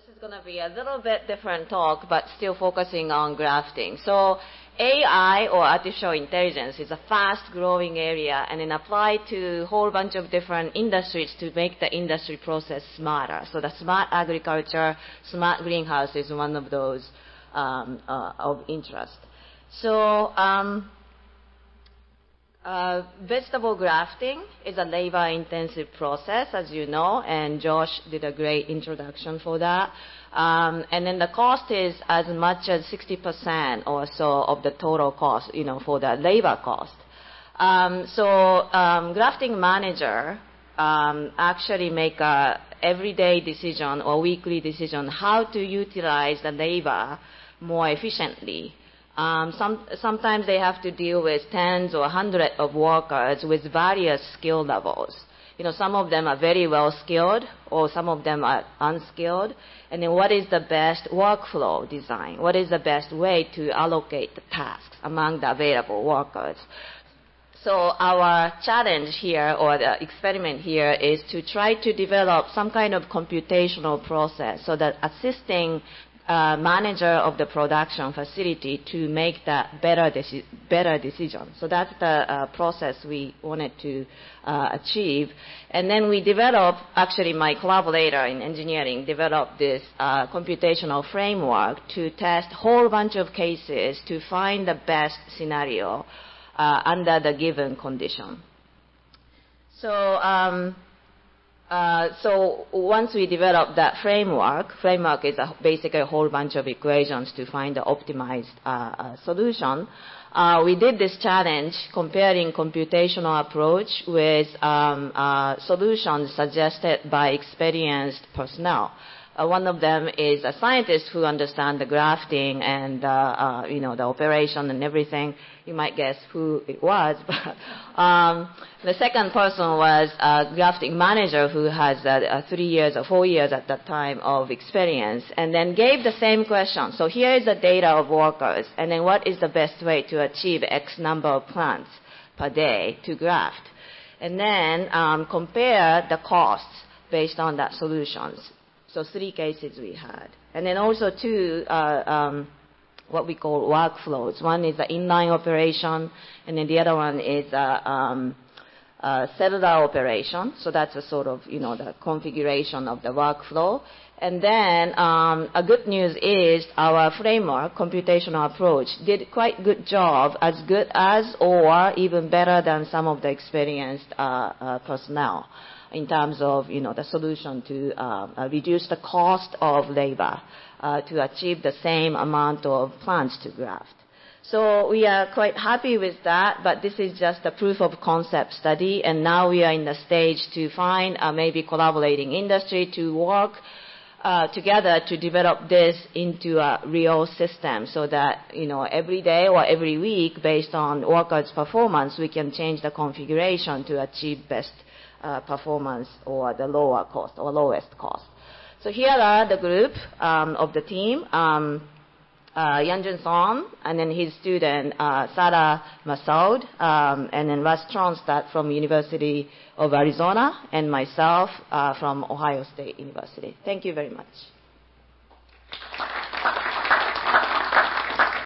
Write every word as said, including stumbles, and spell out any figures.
is going to be a little bit different talk, but still focusing on grafting. So A I, or artificial intelligence, is a fast-growing area, and then applied to a whole bunch of different industries to make the industry process smarter. So the smart agriculture, smart greenhouse is one of those um, uh, of interest. So um, uh, vegetable grafting is a labor-intensive process, as you know, and Josh did a great introduction for that. Um, and then the cost is as much as sixty percent or so of the total cost, you know, for the labor cost. Um, so um, grafting manager um, actually make a everyday decision or weekly decision how to utilize the labor more efficiently. Um, some, sometimes they have to deal with tens or hundreds of workers with various skill levels. You know, some of them are very well skilled, or some of them are unskilled. And then what is the best workflow design? What is the best way to allocate the tasks among the available workers? So our challenge here, or the experiment here, is to try to develop some kind of computational process so that assisting Uh, manager of the production facility to make that better, deci better decision. So that's the uh, process we wanted to uh, achieve. And then we developed, actually my collaborator in engineering developed this uh, computational framework to test a whole bunch of cases to find the best scenario uh, under the given condition. So um, Uh, so once we develop that framework, framework is a, basically a whole bunch of equations to find the optimized uh, uh, solution. Uh, we did this challenge comparing computational approach with um, uh, solutions suggested by experienced personnel. Uh, one of them is a scientist who understands the grafting and uh, uh, you know, the operation and everything. You might guess who it was. But, um, the second person was a grafting manager who has uh, uh, three years or four years at that time of experience, and then gave the same question. So here is the data of workers, and then what is the best way to achieve X number of plants per day to graft? And then um, compare the costs based on that solutions. So three cases we had. And then also two, uh, um, what we call workflows. One is the inline operation, and then the other one is uh, um, uh, cellular operation. So that's a sort of, you know, the configuration of the workflow. And then um, a good news is our framework, computational approach, did quite good job, as good as or even better than some of the experienced uh, uh, personnel, in terms of, you know, the solution to uh, reduce the cost of labor uh, to achieve the same amount of plants to graft. So we are quite happy with that, but this is just a proof of concept study, and now we are in the stage to find uh, maybe collaborating industry to work uh, together to develop this into a real system so that, you know, every day or every week, based on workers' performance, we can change the configuration to achieve best Uh, performance or the lower cost or lowest cost. So here are the group um, of the team. Um, uh, Yanjun Son, and then his student uh, Sarah Massoud, um, and then Russ Tronstadt from University of Arizona, and myself uh, from Ohio State University. Thank you very much.